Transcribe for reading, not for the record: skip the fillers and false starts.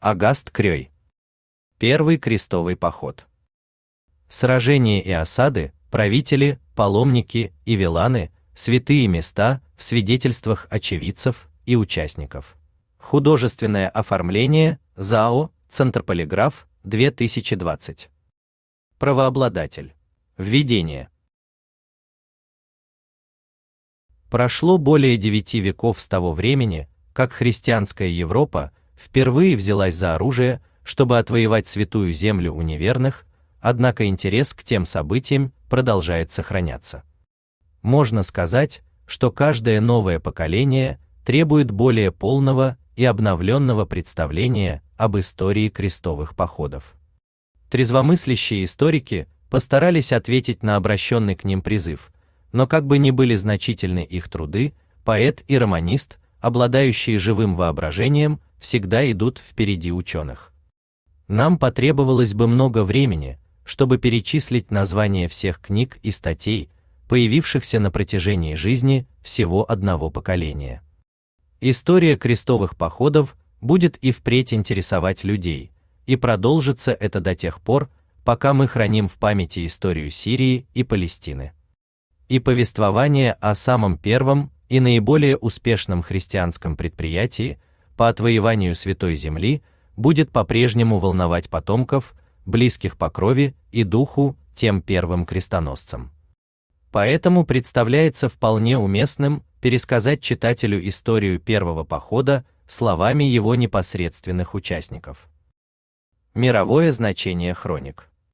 Агаст Крёй. Первый крестовый поход. Сражения и осады, правители, паломники и виланы, святые места в свидетельствах очевидцев и участников. Художественное оформление, ЗАО, Центр Полиграф, 2020. Правообладатель. Введение. Прошло более 9 веков с того времени, как христианская Европа впервые взялась за оружие, чтобы отвоевать святую землю у неверных, однако интерес к тем событиям продолжает сохраняться. Можно сказать, что каждое новое поколение требует более полного и обновленного представления об истории крестовых походов. Трезвомыслящие историки постарались ответить на обращенный к ним призыв, но как бы ни были значительны их труды, поэт и романист, обладающие живым воображением, всегда идут впереди ученых. Нам потребовалось бы много времени, чтобы перечислить названия всех книг и статей, появившихся на протяжении жизни всего одного поколения. История крестовых походов будет и впредь интересовать людей, и продолжится это до тех пор, пока мы храним в памяти историю Сирии и Палестины. И повествование о самом первом и наиболее успешном христианском предприятии по отвоеванию Святой Земли будет по-прежнему волновать потомков, близких по крови и духу, тем первым крестоносцам. Поэтому представляется вполне уместным пересказать читателю историю первого похода словами его непосредственных участников. Мировое значение хроник.